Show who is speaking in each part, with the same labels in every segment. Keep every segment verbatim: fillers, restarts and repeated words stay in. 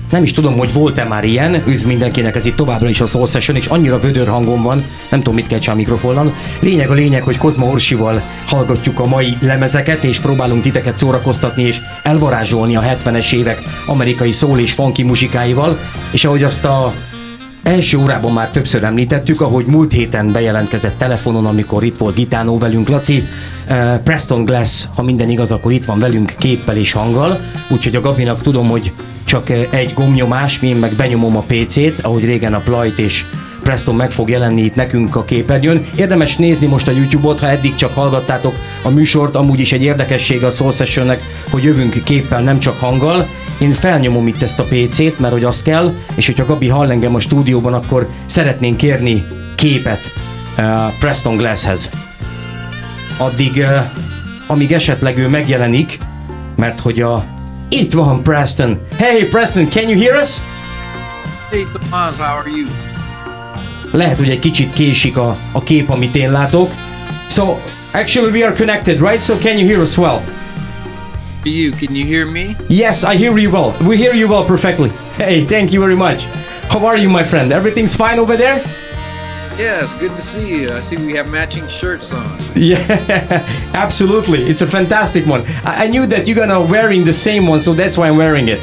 Speaker 1: Nem is tudom, hogy volt-e már ilyen, üdv mindenkinek, ez itt továbbra is a Soul Session, és annyira vödör hangom van, nem tudom, mit kell csinálni a mikrofonnal. Lényeg a lényeg, hogy Kozma Orsival hallgatjuk a mai lemezeket, és próbálunk titeket szórakoztatni, és elvarázsolni a hetvenes évek amerikai soul és funky muzsikáival, és ahogy azt a első órában már többször említettük, ahogy múlt héten bejelentkezett telefonon, amikor itt volt Gitánó velünk, Laci, uh, Preston Glass, ha minden igaz, akkor itt van velünk képpel és hanggal, úgyhogy a Gabinak tudom, hogy csak egy gombnyomás, én meg benyomom a pé cét, ahogy régen a Plajt és Preston meg fog jelenni itt nekünk a képernyőn. Érdemes nézni most a YouTube-ot, ha eddig csak hallgattátok a műsort, amúgy is egy érdekessége a Soul Sessionnek, hogy jövünk képpel, nem csak hanggal. Én felnyomom itt ezt a pé cét, mert hogy az kell, és hogyha Gabi hall engem a stúdióban, akkor szeretnénk kérni képet uh, Preston Glasshez. Addig, uh, amíg esetleg ő megjelenik, mert hogy a... Itt van Preston! Hey Preston, can you hear us?
Speaker 2: Hey Tomás, how are you?
Speaker 1: Lehet, hogy egy kicsit késik a, a kép, amit én látok. So, actually we are connected, right? So can you hear us well?
Speaker 2: You, can you hear me?
Speaker 1: Yes, I hear you well. We hear you well perfectly. Hey, thank you very much. How are you, my friend? Everything's fine over there?
Speaker 2: Yes, good to see you. I see we have matching shirts on.
Speaker 1: Yeah, absolutely. It's a fantastic one. I, I knew that you're gonna wearing the same one, so that's why I'm wearing it.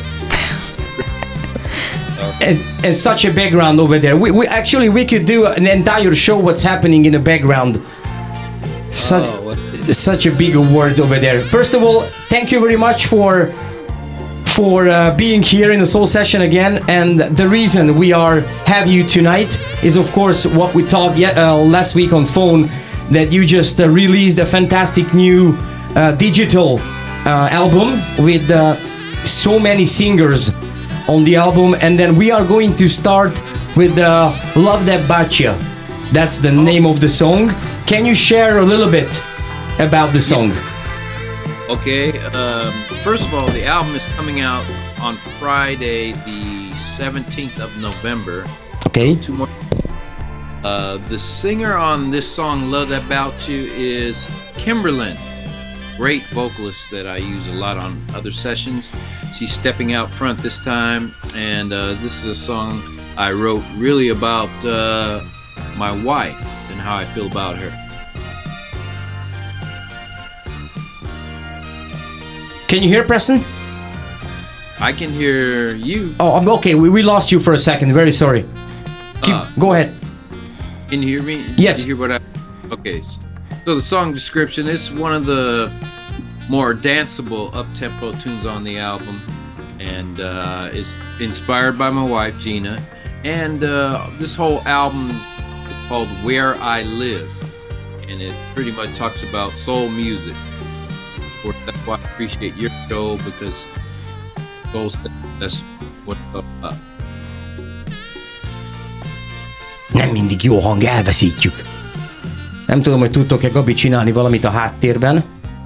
Speaker 1: And, and such a background over there. We, we actually we could do an entire show what's happening in the background. Such,
Speaker 2: oh, what?
Speaker 1: such a big awards over there. First of all, thank you very much for for uh, being here in the Soul Session again. And the reason we are have you tonight is of course what we talked yet, uh, last week on phone, that you just uh, released a fantastic new uh, digital uh, album with uh, so many singers on the album, and then we are going to start with uh, Love That Bachya. That's the name of the song. Can you share a little bit about the song?
Speaker 2: Okay, um, first of all, the album is coming out on Friday, the seventeenth of November.
Speaker 1: Okay.
Speaker 2: Two more. Uh, the singer on this song, Love That Bachya, is Kimberlyn. Great vocalist that I use a lot on other sessions. She's stepping out front this time, and uh, this is a song I wrote really about uh, my wife and how I feel about her.
Speaker 1: Can you hear Preston?
Speaker 2: I can hear you.
Speaker 1: Oh, I'm okay. We, we lost you for a second. Very sorry. Keep,
Speaker 2: Uh,
Speaker 1: go ahead.
Speaker 2: Can you hear me?
Speaker 1: Yes.
Speaker 2: Did you hear what I? Okay. So the song description is one of the more danceable up-tempo tunes on the album, and uh, is inspired by my wife Gina. And uh, this whole album is called Where I Live, and it pretty much talks about soul music. Of course, that's why I appreciate your show, because soul, that's what it's all about.
Speaker 1: Nem mindig jó hang, elveszítjük. Nem tudom, hogy tudtok-e Gabi csinálni valamit a háttérben.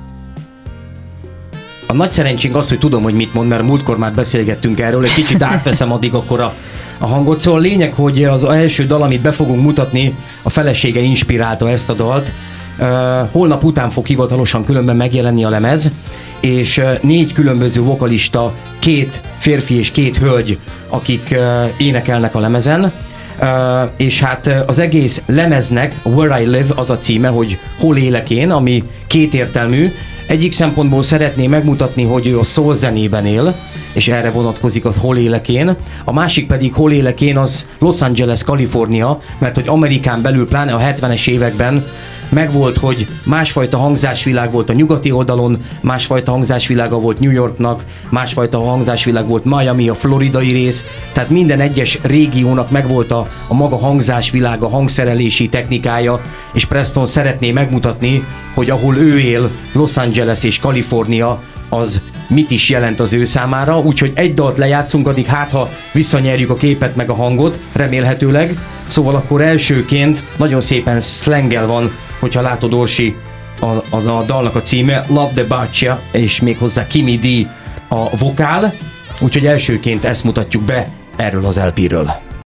Speaker 1: A nagy szerencsénk az, hogy tudom, hogy mit mond, mert múltkor már beszélgettünk erről, egy kicsit átveszem addig akkor a, a hangot. Szóval a lényeg, hogy az első dal, amit be fogunk mutatni, a felesége inspirálta ezt a dalt. Uh, holnap után fog hivatalosan különben megjelenni a lemez, és uh, négy különböző vokalista, két férfi és két hölgy, akik uh, énekelnek a lemezen. Uh, és hát uh, az egész lemeznek, Where I Live az a címe, hogy hol élek én, ami kétértelmű. Egyik szempontból szeretném megmutatni, hogy ő a soul zenében él, és erre vonatkozik az hol élek én. A másik pedig hol élek én az Los Angeles, Kalifornia, mert hogy Amerikán belül, pláne a hetvenes években megvolt, hogy másfajta hangzásvilág volt a nyugati oldalon, másfajta hangzásvilága volt New Yorknak, másfajta hangzásvilág volt Miami, a floridai rész, tehát minden egyes régiónak megvolt a, a maga hangzásvilága, hangszerelési technikája, és Preston szeretné megmutatni, hogy ahol ő él, Los Angeles és Kalifornia, az mit is jelent az ő számára, úgyhogy egy dalt lejátszunk, addig hát ha visszanyerjük a képet meg a hangot, remélhetőleg. Szóval akkor elsőként nagyon szépen szlengel van, hogyha látod, Orsi, a, a, a dalnak a címe, Love the Bachya, és méghozzá Kimi D a vokál, úgyhogy elsőként ezt mutatjuk be erről az el pé-ről.